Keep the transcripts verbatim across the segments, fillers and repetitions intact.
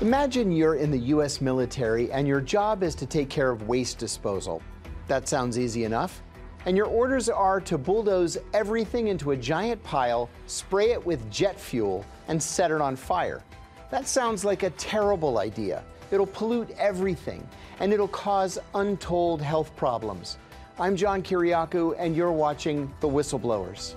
Imagine you're in the U S military and your job is to take care of waste disposal. That sounds easy enough. And your orders are to bulldoze everything into a giant pile, spray it with jet fuel, and set it on fire. That sounds like a terrible idea. It'll pollute everything, and it'll cause untold health problems. I'm John Kiriakou, and you're watching The Whistleblowers.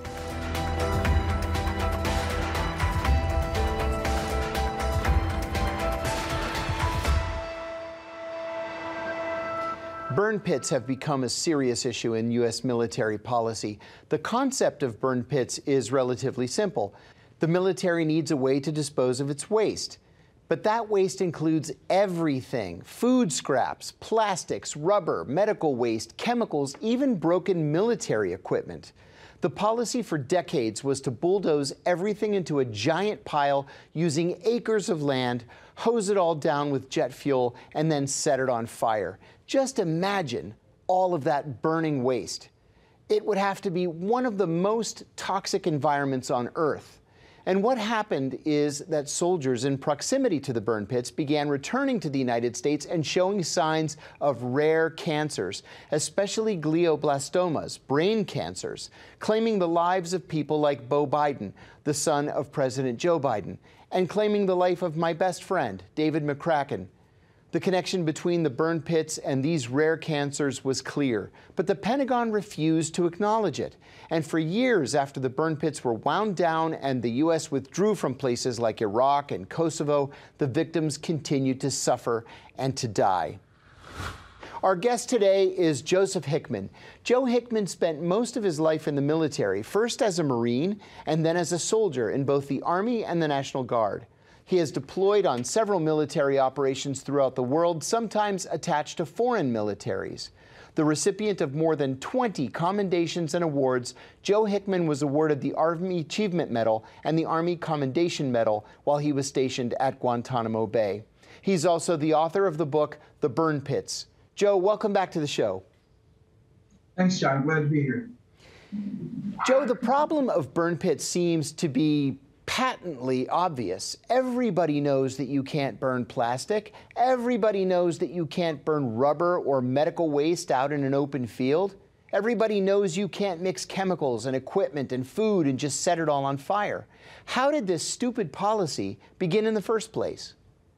Burn pits have become a serious issue in U S military policy. The concept of burn pits is relatively simple. The military needs a way to dispose of its waste. But that waste includes everything: food scraps, plastics, rubber, medical waste, chemicals, even broken military equipment. The policy for decades was to bulldoze everything into a giant pile using acres of land, hose it all down with jet fuel, and then set it on fire. Just imagine all of that burning waste. It would have to be one of the most toxic environments on Earth. And what happened is that soldiers in proximity to the burn pits began returning to the United States and showing signs of rare cancers, especially glioblastomas, brain cancers, claiming the lives of people like Beau Biden, the son of President Joe Biden, and claiming the life of my best friend, David McCracken. The connection between the burn pits and these rare cancers was clear, but the Pentagon refused to acknowledge it. And for years after the burn pits were wound down and the U S withdrew from places like Iraq and Kosovo, the victims continued to suffer and to die. Our guest today is Joseph Hickman. Joe Hickman spent most of his life in the military, first as a Marine and then as a soldier in both the Army and the National Guard. He has deployed on several military operations throughout the world, sometimes attached to foreign militaries. The recipient of more than twenty commendations and awards, Joe Hickman was awarded the Army Achievement Medal and the Army Commendation Medal while he was stationed at Guantanamo Bay. He's also the author of the book, The Burn Pits. Joe, welcome back to the show. Thanks, John. Glad to be here. Joe, the problem of burn pits seems to be patently obvious. Everybody knows that you can't burn plastic. Everybody knows that you can't burn rubber or medical waste out in an open field. Everybody knows you can't mix chemicals and equipment and food and just set it all on fire. How did this stupid policy begin in the first place?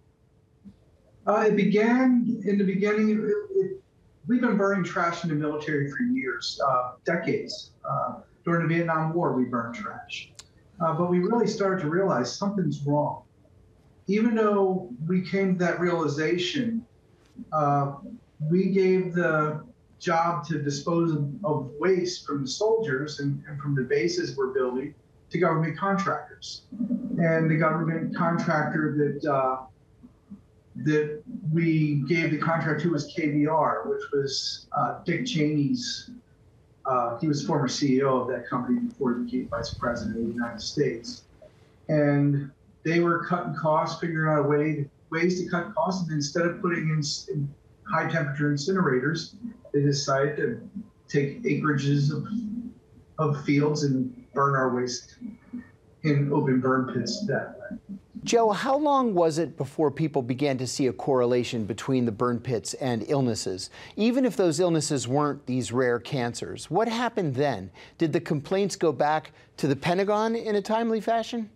Uh, it began in the beginning. It, it, we've been burning trash in the military for years, uh, decades. Uh, during the Vietnam War, we burned trash. Uh, but we really started to realize something's wrong. Even though we came to that realization, uh, we gave the job to dispose of, of waste from the soldiers and, and from the bases we're building to government contractors. And the government contractor that uh, that we gave the contract to was K B R, which was uh, Dick Cheney's. Uh, he was former C E O of that company before he became vice president of the United States. And they were cutting costs, figuring out a way, ways to cut costs. And instead of putting in, in high temperature incinerators, they decided to take acreages of, of fields and burn our waste in open burn pits that way. Joe, how long was it before people began to see a correlation between the burn pits and illnesses, even if those illnesses weren't these rare cancers? What happened then? Did the complaints go back to the Pentagon in a timely fashion?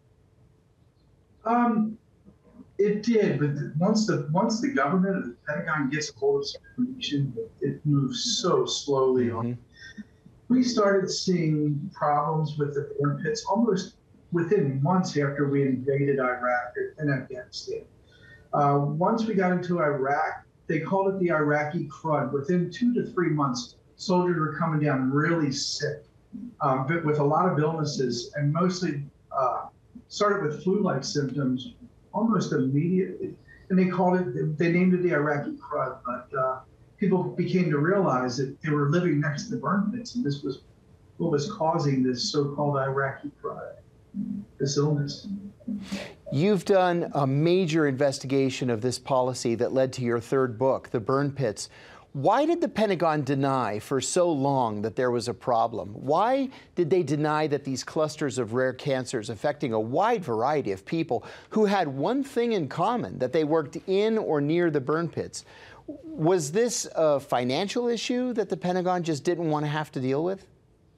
Um, it did, but once the once the government or the Pentagon gets a hold of some information, it moves so slowly mm-hmm. on. We started seeing problems with the burn pits almost within months after we invaded Iraq and Afghanistan. Uh, once we got into Iraq, they called it the Iraqi crud. Within two to three months, soldiers were coming down really sick, um, but with a lot of illnesses, and mostly uh, started with flu-like symptoms almost immediately. And they called it, they named it the Iraqi crud, but uh, people became to realize that they were living next to the burn pits, and this was what was causing this so-called Iraqi crud. This illness. You've done a major investigation of this policy that led to your third book, The Burn Pits. Why did the Pentagon deny for so long that there was a problem? Why did they deny that these clusters of rare cancers affecting a wide variety of people who had one thing in common, that they worked in or near the burn pits? Was this a financial issue that the Pentagon just didn't want to have to deal with?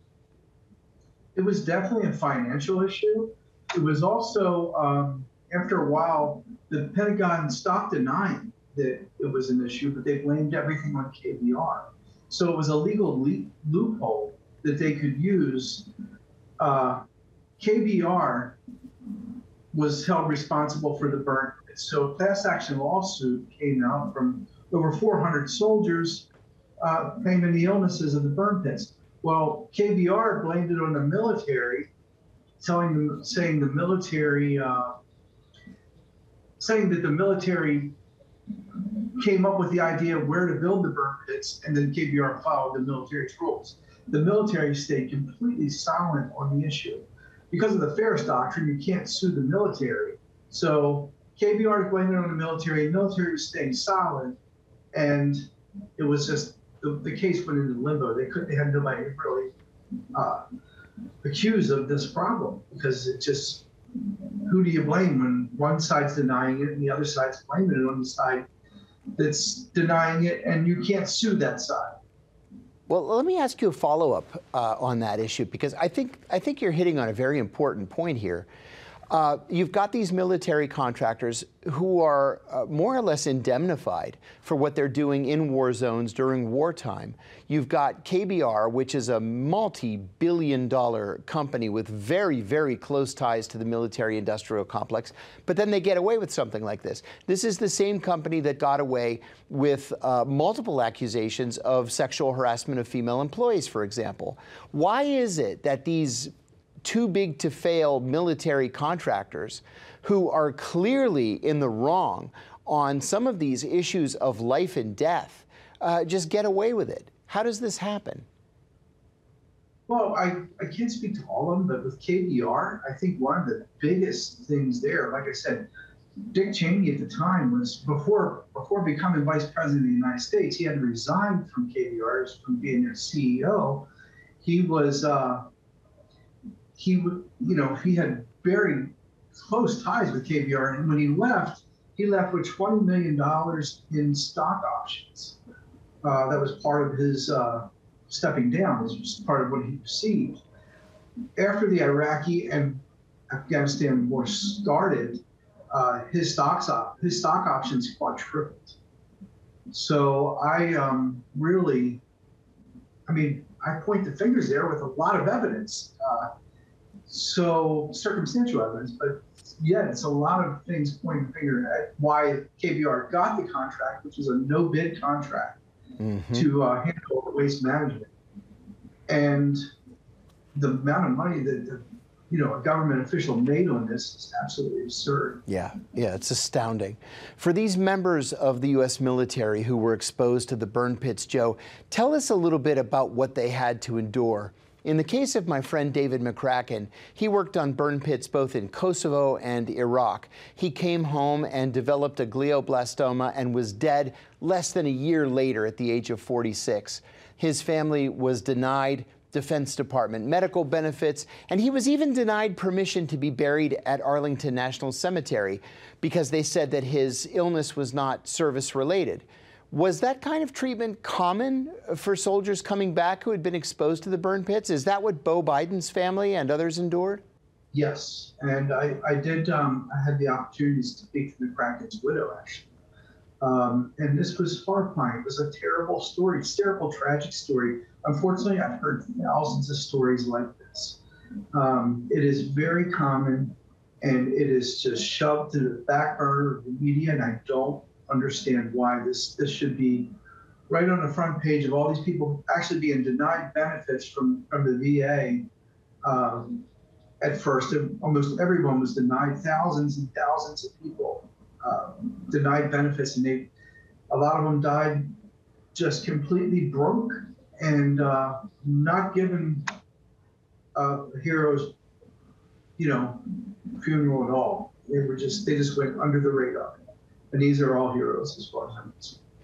It was definitely a financial issue. It was also, um, after a while, the Pentagon stopped denying that it was an issue, but they blamed everything on K B R. So it was a legal le loophole that they could use. Uh, K B R was held responsible for the burn. So a class action lawsuit came out from over four hundred soldiers uh, claiming the illnesses of the burn pits. Well, K B R blamed it on the military, telling them, saying the military, uh, saying that the military came up with the idea of where to build the burn pits, and then K B R followed the military's rules. The military stayed completely silent on the issue. Because of the Ferris Doctrine, you can't sue the military. So K B R is blaming it on the military, the military was staying silent, and it was just, the, the case went into limbo. They couldn't, they had nobody really uh, accused of this problem, because it just, who do you blame when one side's denying it and the other side's blaming it on the side that's denying it, and you can't sue that side? Well, let me ask you a follow-up uh, on that issue, because I think I think you're hitting on a very important point here. Uh, you've got these military contractors who are uh, more or less indemnified for what they're doing in war zones during wartime. You've got K B R, which is a multi-billion dollar company with very, very close ties to the military-industrial complex, but then they get away with something like this. This is the same company that got away with uh, multiple accusations of sexual harassment of female employees, for example. Why is it that these too big to fail military contractors who are clearly in the wrong on some of these issues of life and death uh, just get away with it? How does this happen? Well, I, I can't speak to all of them, but with K B R, I think one of the biggest things there, like I said, Dick Cheney at the time was, before before becoming vice president of the United States, he had to resign from K B R, from being their C E O. He was, uh, he would, you know, he had very close ties with K B R, and when he left, he left with twenty million dollars in stock options. Uh, that was part of his uh, stepping down, this was part of what he received. After the Iraqi and Afghanistan war started, uh, his stocks op his stock options quadrupled. So I um, really, I mean, I point the fingers there with a lot of evidence. Uh, So circumstantial evidence, but yeah, it's a lot of things pointing the finger at why K B R got the contract, which is a no-bid contract mm-hmm. to uh, handle the waste management. And the amount of money that the, you know, a government official made on this is absolutely absurd. Yeah, yeah, it's astounding. For these members of the U S military who were exposed to the burn pits, Joe, tell us a little bit about what they had to endure. In the case of my friend David McCracken, he worked on burn pits both in Kosovo and Iraq. He came home and developed a glioblastoma and was dead less than a year later at the age of forty-six. His family was denied Defense Department medical benefits, and he was even denied permission to be buried at Arlington National Cemetery because they said that his illness was not service-related. Was that kind of treatment common for soldiers coming back who had been exposed to the burn pits? Is that what Beau Biden's family and others endured? Yes, and I, I did, um, I had the opportunity to speak to McCracken's widow, actually. Um, and this was horrifying. It was a terrible story, terrible, tragic story. Unfortunately, I've heard thousands of stories like this. Um, it is very common, and it is just shoved to the back burner of the media, and I don't understand why this this should be right on the front page of all these people actually being denied benefits from from the V A. Um, at first, almost everyone was denied. Thousands and thousands of people uh, denied benefits, and they a lot of them died just completely broke and uh, not given uh, heroes, you know, funeral at all. They were just they just went under the radar. And these are all heroes as far as I'm concerned.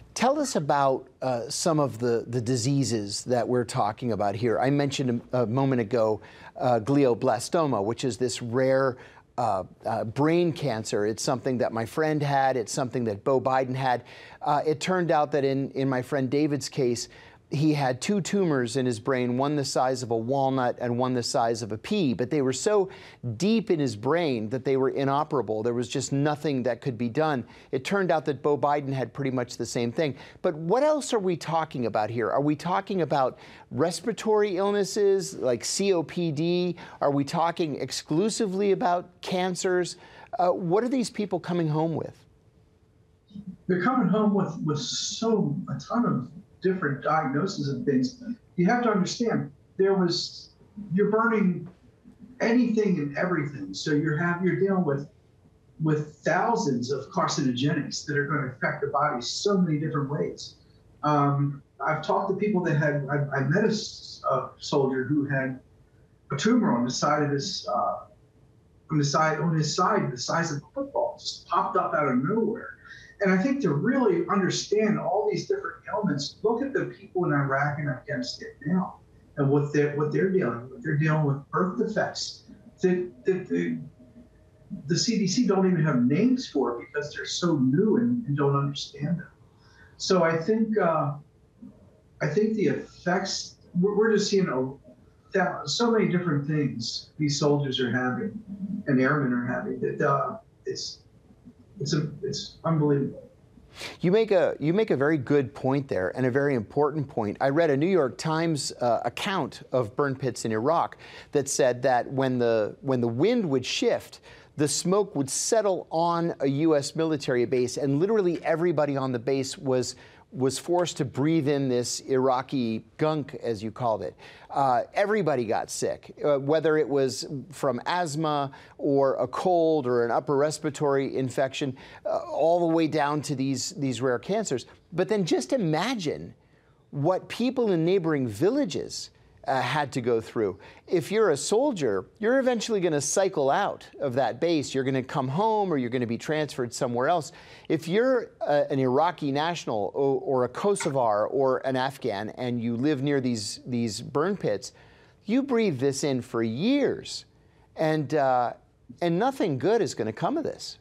Tell us about uh, some of the, the diseases that we're talking about here. I mentioned a, a moment ago uh, glioblastoma, which is this rare uh, uh, brain cancer. It's something that my friend had. It's something that Beau Biden had. Uh, it turned out that in, in my friend David's case, he had two tumors in his brain, one the size of a walnut and one the size of a pea, but they were so deep in his brain that they were inoperable. There was just nothing that could be done. It turned out that Beau Biden had pretty much the same thing. But what else are we talking about here? Are we talking about respiratory illnesses like C O P D? Are we talking exclusively about cancers? Uh, what are these people coming home with? They're coming home with, with so a ton of different diagnoses and things. You have to understand, there was, you're burning anything and everything. So you're have, you're dealing with, with thousands of carcinogenics that are going to affect the body so many different ways. Um, I've talked to people that had, I, I met a, a soldier who had a tumor on the side of his, uh, on the side, on his side, the size of a football, just popped up out of nowhere. And I think to really understand all these different elements, look at the people in Iraq and Afghanistan now and what they're, what they're dealing with. They're dealing with birth defects that, that the, the C D C don't even have names for because they're so new and, and don't understand them. So I think, uh, I think the effects, we're, we're just seeing a, that, so many different things these soldiers are having and airmen are having that uh, it's, It's, a, it's unbelievable. You make a you make a very good point there, and a very important point. I read a New York Times uh, account of burn pits in Iraq that said that when the when the wind would shift, the smoke would settle on a U S military base, and literally everybody on the base was was forced to breathe in this Iraqi gunk, as you called it. Uh, everybody got sick, uh, whether it was from asthma or a cold or an upper respiratory infection, uh, all the way down to these, these rare cancers. But then just imagine what people in neighboring villages Uh, had to go through. If you're a soldier, you're eventually going to cycle out of that base. You're going to come home or you're going to be transferred somewhere else. If you're uh, an Iraqi national or, or a Kosovar or an Afghan and you live near these, these burn pits, you breathe this in for years. And, uh, and nothing good is going to come of this.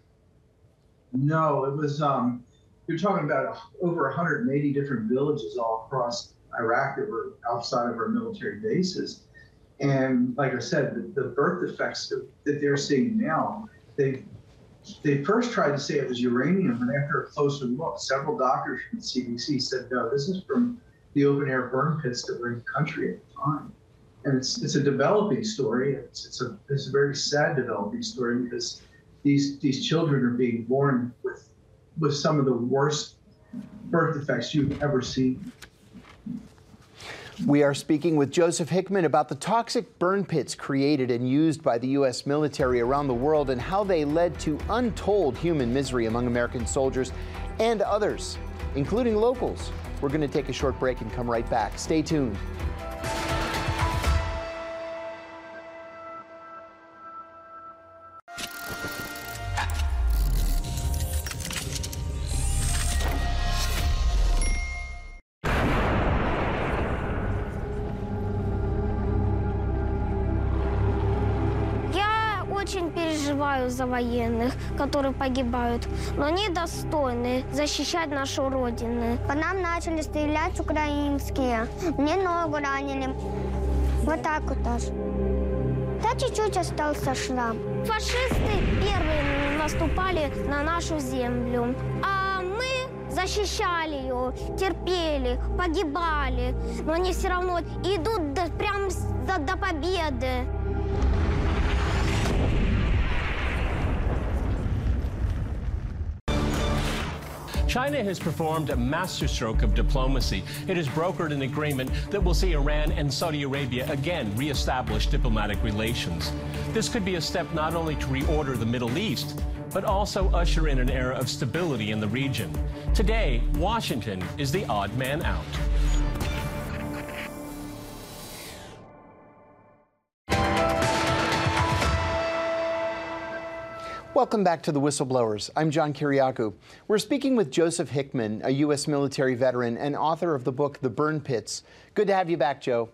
No, it was, um, you're talking about over one hundred eighty different villages all across Iraq that were outside of our military bases. And like I said, the, the birth defects that, that they're seeing now, they they first tried to say it was uranium, and after a closer look, several doctors from the C D C said, no, this is from the open air burn pits that were in the country at the time. And it's it's a developing story. It's, it's, a, it's a very sad developing story because these, these children are being born with, with some of the worst birth defects you've ever seen. We are speaking with Joseph Hickman about the toxic burn pits created and used by the U S military around the world and how they led to untold human misery among American soldiers and others, including locals. We're going to take a short break and come right back. Stay tuned. Очень переживаю за военных, которые погибают, но они достойны защищать нашу Родину. По нам начали стрелять украинские. Мне ногу ранили. Вот так вот аж. Да чуть-чуть остался шрам. Фашисты первыми наступали на нашу землю, а мы защищали ее, терпели, погибали, но они все равно идут до, прям до, до победы. China has performed a masterstroke of diplomacy. It has brokered an agreement that will see Iran and Saudi Arabia again reestablish diplomatic relations. This could be a step not only to reorder the Middle East, but also usher in an era of stability in the region. Today, Washington is the odd man out. Welcome back to The Whistleblowers. I'm John Kiriakou. We're speaking with Joseph Hickman, a U S military veteran and author of the book, The Burn Pits. Good to have you back, Joe.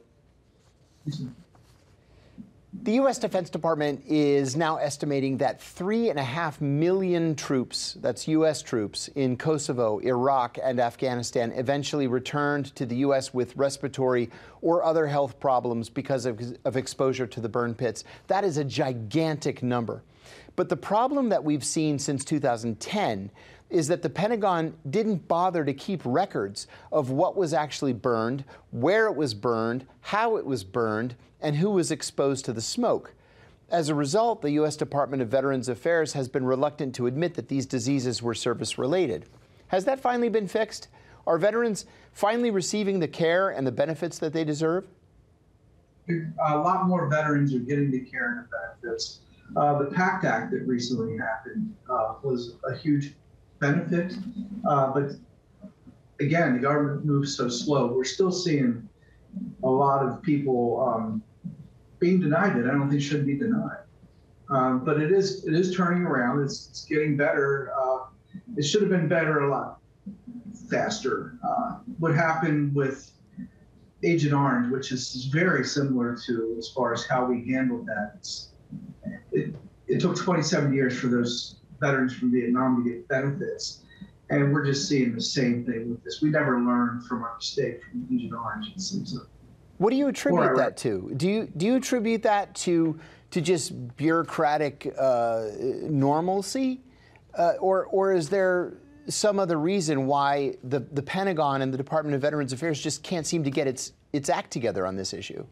The U S Defense Department is now estimating that three and a half million troops, that's U S troops, in Kosovo, Iraq, and Afghanistan eventually returned to the U S with respiratory or other health problems because of, of exposure to the burn pits. That is a gigantic number. But the problem that we've seen since two thousand ten is that the Pentagon didn't bother to keep records of what was actually burned, where it was burned, how it was burned, and who was exposed to the smoke. As a result, the U S Department of Veterans Affairs has been reluctant to admit that these diseases were service-related. Has that finally been fixed? Are veterans finally receiving the care and the benefits that they deserve? A lot more veterans are getting the care and the benefits. Uh, the PACT Act that recently happened uh, was a huge benefit, uh, but again, the government moves so slow. We're still seeing a lot of people um, being denied it. I don't think should be denied, um, but it is it is turning around. It's, it's getting better. Uh, it should have been better a lot faster. Uh, what happened with Agent Orange, which is very similar to as far as how we handled that. It's, It, it took twenty-seven years for those veterans from Vietnam to get benefits. And we're just seeing the same thing with this. We never learned from our mistake from Agent Orange, it seems like. What do you attribute that to? Do you, do you attribute that to, to just bureaucratic uh, normalcy? Uh, or, or is there some other reason why the, the Pentagon and the Department of Veterans Affairs just can't seem to get its, its act together on this issue?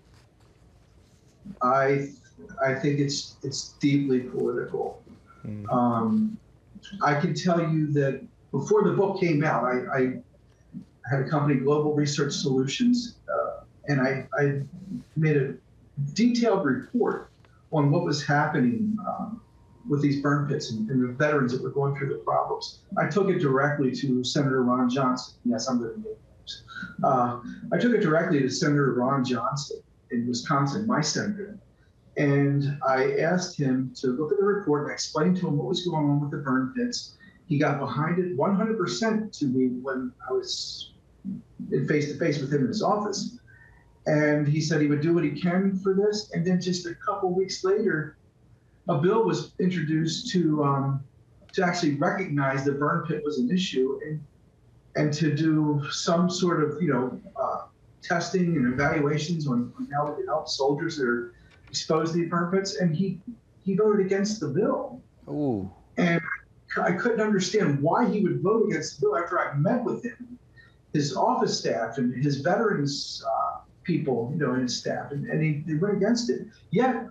I I think it's it's deeply political. Mm. Um, I can tell you that before the book came out, I, I had a company, Global Research Solutions, uh, and I, I made a detailed report on what was happening um, with these burn pits and, and the veterans that were going through the problems. I took it directly to Senator Ron Johnson. Yes, I'm going to name names. Uh, I took it directly to Senator Ron Johnson in Wisconsin, my senator. And I asked him to look at the report and explain to him what was going on with the burn pits. He got behind it one hundred percent to me when I was in face-to-face with him in his office. And he said he would do what he can for this. And then just a couple weeks later, a bill was introduced to um, to actually recognize the burn pit was an issue and and to do some sort of, you know, uh, testing and evaluations on, on how we can help soldiers that are exposed to the burn pits, and he he voted against the bill. Ooh. And I couldn't understand why he would vote against the bill after I met with him, his office staff and his veterans uh, people, you know, and his staff, and, and he, he went against it. Yet,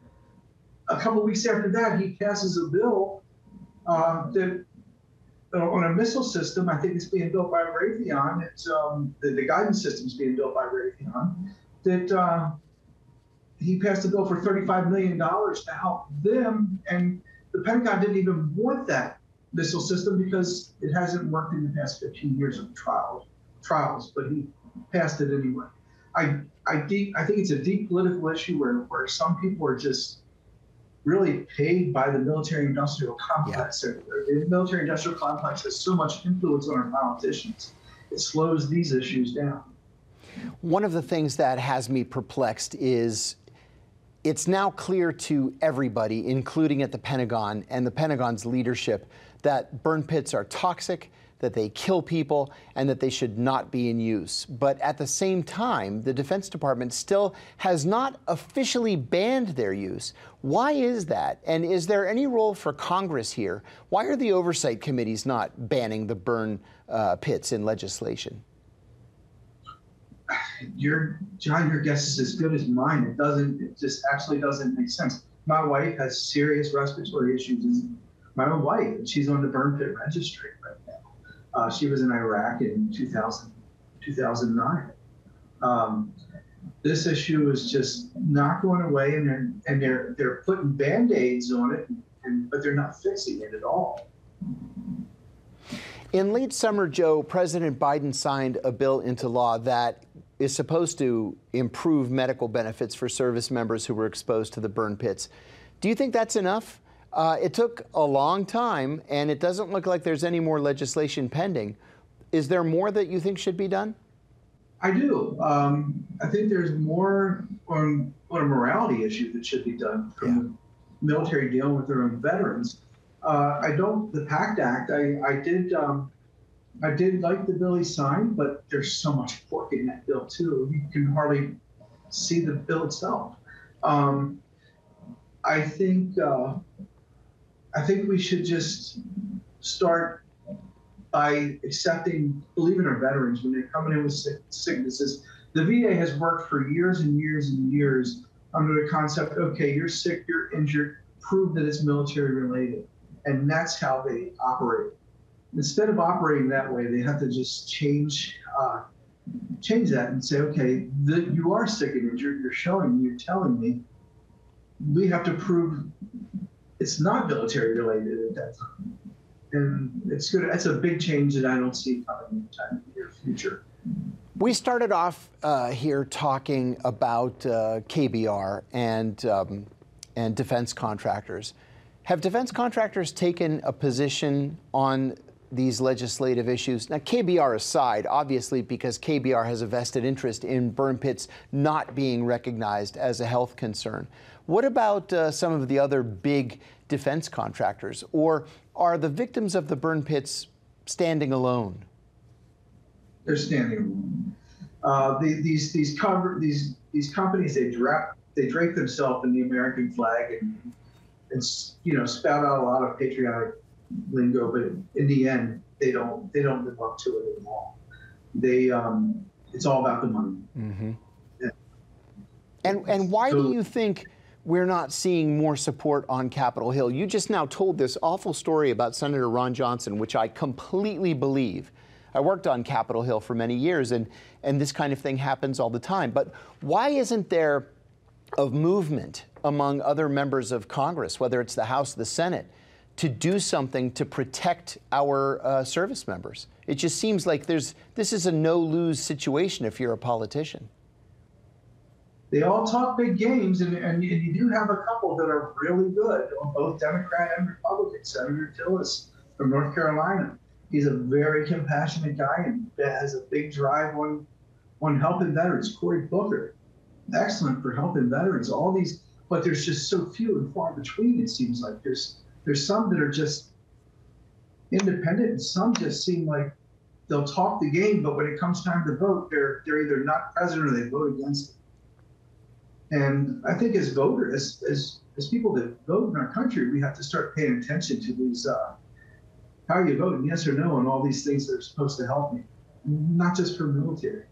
a couple of weeks after that, he passes a bill uh, that uh, on a missile system. I think it's being built by Raytheon. It's um, the, the guidance system is being built by Raytheon. That. Uh, He passed a bill for thirty-five million dollars to help them, and the Pentagon didn't even want that missile system because it hasn't worked in the past fifteen years of trials. Trials, but he passed it anyway. I I, deep, I think it's a deep political issue where, where some people are just really paid by the military-industrial complex. Yeah. The military-industrial complex has so much influence on our politicians. It slows these issues down. One of the things that has me perplexed is it's now clear to everybody, including at the Pentagon and the Pentagon's leadership, that burn pits are toxic, that they kill people, and that they should not be in use. But at the same time, the Defense Department still has not officially banned their use. Why is that? And is there any role for Congress here? Why are the oversight committees not banning the burn uh, pits in legislation? Your, John, your guess is as good as mine. It doesn't, it just actually doesn't make sense. My wife has serious respiratory issues. My own wife, and she's on the burn pit registry right now. Uh, she was in Iraq in two thousand, two thousand nine. Um, this issue is just not going away, and they're and they're they're putting Band-Aids on it, and, but they're not fixing it at all. In late summer, Joe, President Biden signed a bill into law that is supposed to improve medical benefits for service members who were exposed to the burn pits. Do you think that's enough? Uh, it took a long time, and it doesn't look like there's any more legislation pending. Is there more that you think should be done? I do. Um, I think there's more on, on a morality issue that should be done from yeah. the military dealing with their own veterans. Uh, I don't, the PACT Act, I, I did um, I did like the bill he signed, but there's so much pork in that bill too. You can hardly see the bill itself. Um, I think uh, I think we should just start by accepting, believing our veterans when they're coming in with sick, sicknesses. The V A has worked for years and years and years under the concept, okay, you're sick, you're injured, prove that it's military related. And that's how they operate. Instead of operating that way, they have to just change uh, change that and say, okay, the, you are sick and injured, you're showing me, you're telling me, we have to prove it's not military related at that time. And it's good. That's a big change that I don't see coming in the near future. We started off uh, here talking about uh, K B R and um, and defense contractors. Have defense contractors taken a position on these legislative issues? Now, K B R aside, obviously, because K B R has a vested interest in burn pits not being recognized as a health concern. What about uh, some of the other big defense contractors? Or are the victims of the burn pits standing alone? They're standing alone. Uh, the, these these cover these these companies they drape they drape themselves in the American flag and and you know spout out a lot of patriotic lingo, but in the end they don't they don't live up to it at all. They um, it's all about the money. Mm-hmm. Yeah. And and why so, do you think we're not seeing more support on Capitol Hill? You just now told this awful story about Senator Ron Johnson, which I completely believe. I worked on Capitol Hill for many years, and, and this kind of thing happens all the time. But why isn't there a movement among other members of Congress, whether it's the House or the Senate, to do something to protect our uh, service members? It just seems like there's this is a no-lose situation if you're a politician. They all talk big games, and, and you do have a couple that are really good, both Democrat and Republican. Senator Tillis from North Carolina. He's a very compassionate guy and has a big drive on, on helping veterans. Cory Booker, excellent for helping veterans. All these, but there's just so few and far between. It seems like there's there's some that are just independent, and some just seem like they'll talk the game, but when it comes time to vote, they're they're either not present or they vote against it. And I think as voters, as as as people that vote in our country, we have to start paying attention to these. Uh, How are you voting, yes or no, on all these things that are supposed to help me, not just for military.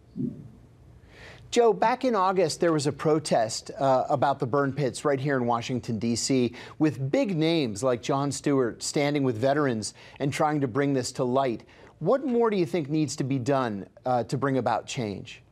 Joe, back in August, there was a protest uh, about the burn pits right here in Washington, D C, with big names like Jon Stewart standing with veterans and trying to bring this to light. What more do you think needs to be done uh, to bring about change?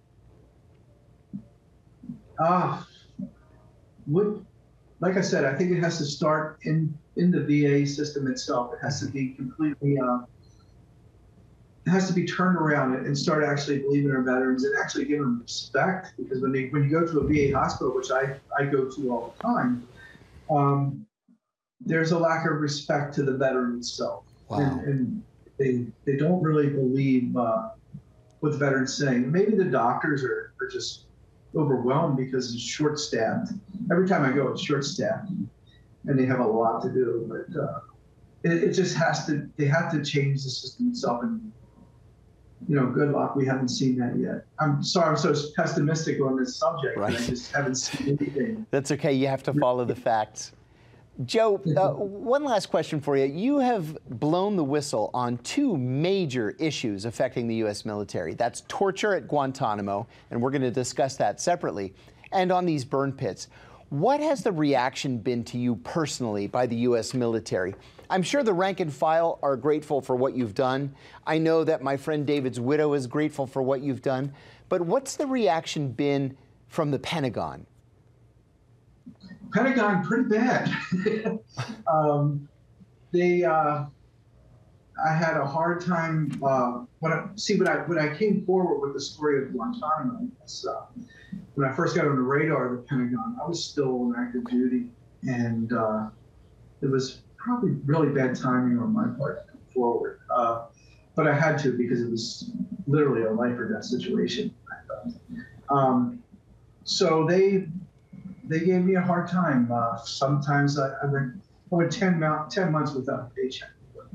Uh, what, like I said, I think it has to start in in the V A system itself. It has to be completely, uh, it has to be turned around and start actually believing our veterans and actually give them respect. Because when they, when you go to a V A hospital, which I, I go to all the time, um, there's a lack of respect to the veteran itself. Wow. And, and they, they don't really believe uh, what the veteran's saying. Maybe the doctors are, are just overwhelmed because it's short-staffed. Every time I go, it's short-staffed. And they have a lot to do, but uh, it, it just has to, they have to change the system itself. And, you know, good luck. We haven't seen that yet. I'm sorry I'm so pessimistic on this subject. Right. I just haven't seen anything. That's okay. You have to follow the facts. Joe, uh, one last question for you. You have blown the whistle on two major issues affecting the U S military. That's torture at Guantanamo, and we're going to discuss that separately, and on these burn pits. What has the reaction been to you personally by the U S military? I'm sure the rank and file are grateful for what you've done. I know that my friend David's widow is grateful for what you've done. But what's the reaction been from the Pentagon? Pentagon, pretty bad. um, they, uh, I had a hard time. Uh, when I, see, when I when I came forward with the story of Guantanamo, uh, when I first got on the radar of the Pentagon, I was still on active duty, and uh, it was probably really bad timing on my part to come forward. Uh, but I had to because it was literally a life or death situation, I thought. Um, so they they gave me a hard time. Uh, sometimes I, I went I went ten, ten months without a paycheck.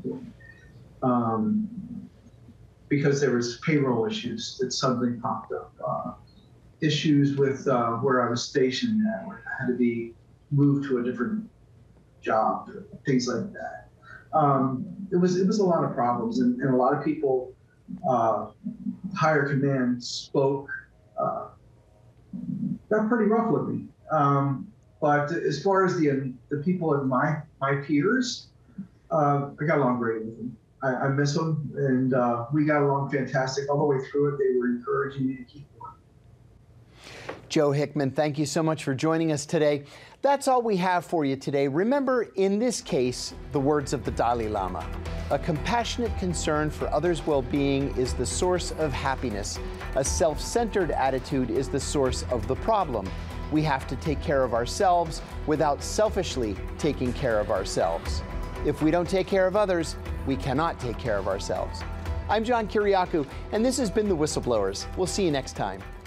Um, because there was payroll issues that suddenly popped up. Uh, issues with uh, where I was stationed at, where I had to be moved to a different job, things like that. Um, it was it was a lot of problems, and, and a lot of people, uh, higher command spoke, uh, got pretty rough with me. Um, but as far as the the people in my my peers, uh, I got along great with them. I, I miss them, and uh, we got along fantastic all the way through it. They were encouraging me to keep going. Joe Hickman, thank you so much for joining us today. That's all we have for you today. Remember, in this case, the words of the Dalai Lama. A compassionate concern for others' well-being is the source of happiness. A self-centered attitude is the source of the problem. We have to take care of ourselves without selfishly taking care of ourselves. If we don't take care of others, we cannot take care of ourselves. I'm John Kiriakou, and this has been The Whistleblowers. We'll see you next time.